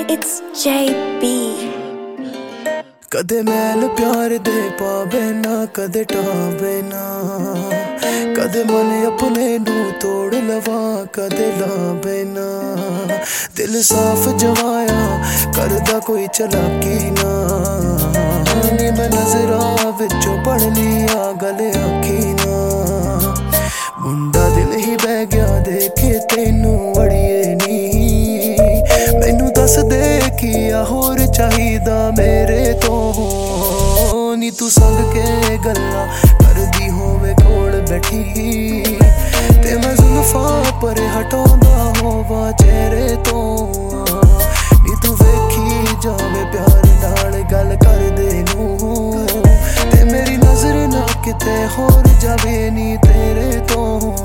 It's JB। कदे मैल प्यार दे पावे ना, कदे टावे ना, कदे मन अपने नू तोड़ लवा, कदे लावे ना। दिल साफ जवाया करदा कोई चलाकी ना, नी मैं नजरां विचों पढ़ लिया गल आखी ना। मुंडा दिल ही बह गया देखे तेनू अड़िए नी, मैनू दस दे किया होर चाहिदा मेरे तो। नी तू संग के गल्लां करदी होवे कोल बैठी, ते मैं जुल्फां परे हटाउंदा होवां चेहरे तो। नी तू वेखी जावे प्यार नाल गल करदे नू, ते मेरी नजर ना किते होर जावे नी तेरे तो।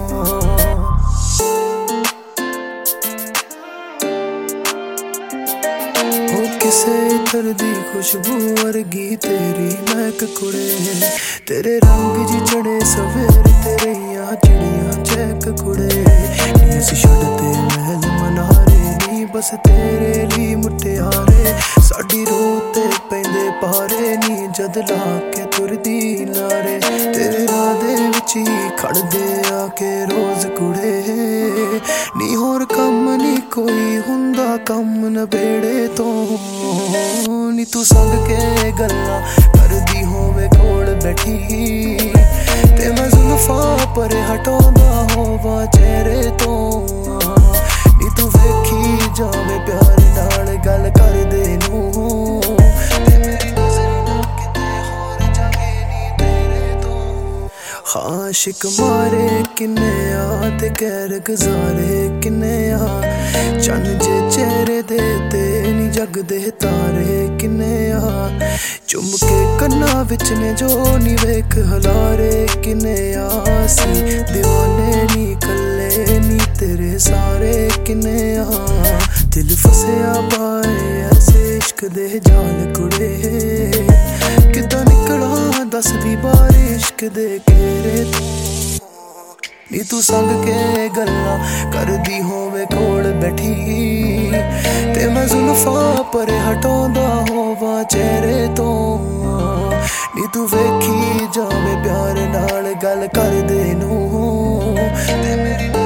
किसे इतर दी खुशबू वर्गी तेरी महक कुड़े, तेरे रंग जी चढ़े सवेर तेरे या चिड़िया चहक कुड़े। नी असीं छड्डदे महल मनारे नी बस तेरे ली मुटियारे, साडी रूह ते पैंदे पारे नी जद ला के तुरदी लारे। तेरे राह दे विच ही खड़दे आके रोज कुड़े, नी होर कम नी कोई हुंदा कम नबेड़े तो। नी तू संग के गल्लां करदी होवे कोल बैठी, ते मैं जुल्फां परे हटाउंदा होवां चेहरे तो। नी तू वेखी जावे प्यार नाल गल करदे नू, ते मेरी नजर ना किते होर जावे नी तेरे तो। आशिक मारे किन्ने आ ते गैर गुजारे किन्ने आ, चन जे चेहरे दे ते नी जगदे तारे किन्ने आ। चुम के कन्ना विच ने जो नी वेख हलारे किन्ने आ। सी दीवाने नी कल्ले नी तेरे सारे किन्ने आ। दिल फसया पाए ऐसे इश्क दे जाल कुड़े, किदां निकला दस दी बारिश दे घेरे तो। नी तू संग के गल्लां करदी होवे कोल बैठी, ते मैं जुल्फां परे हटाउंदा होवां चेहरे तो। नी तू वेखी जावे प्यार नाल गल करदे नू, ते मेरी